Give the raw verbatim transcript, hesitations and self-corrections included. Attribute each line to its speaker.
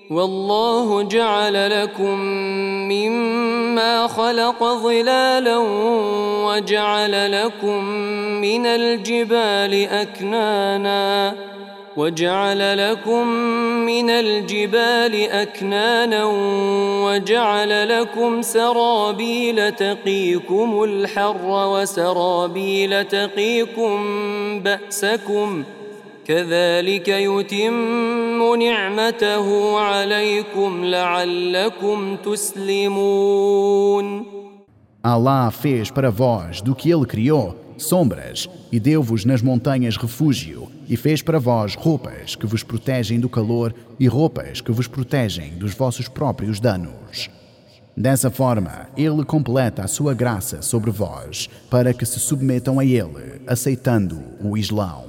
Speaker 1: والله جعل لكم مما خلق ظلالا وجعل لكم من الجبال أكنانا وجعل لكم من الجبال أكنانا وجعل لكم سرابيل تقيكم الحر وسرابيل تقيكم بأسكم كذلك يتم نعمته عليكم لعلكم تسلمون.
Speaker 2: Allah fez para vós do que Ele criou sombras e deu-vos nas montanhas refúgio e fez para vós roupas que vos protegem do calor e roupas que vos protegem dos vossos próprios danos. Dessa forma, Ele completa a sua graça sobre vós para que se submetam a Ele, aceitando o Islão.